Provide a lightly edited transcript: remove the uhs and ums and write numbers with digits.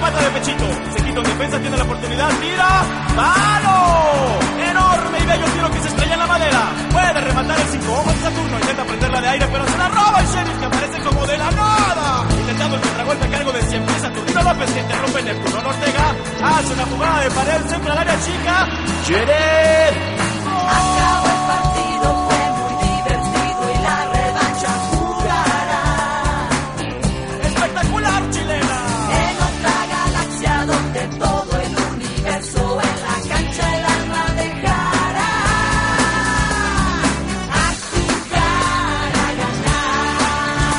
remata de pechito. Se quita en defensa, tiene la oportunidad, tira. ¡Palo! Enorme y bello tiro que se estrella en la madera. Puede rematar el 5 ojos Saturno. Intenta prenderla de aire, pero se la roba el Sheriff, que aparece como de la nada. Intentando el contragolpe a cargo de siempre Saturnino López, que interrumpe Neptuno Ortega. Hace una jugada de pared, centra al área chica. Sheriff.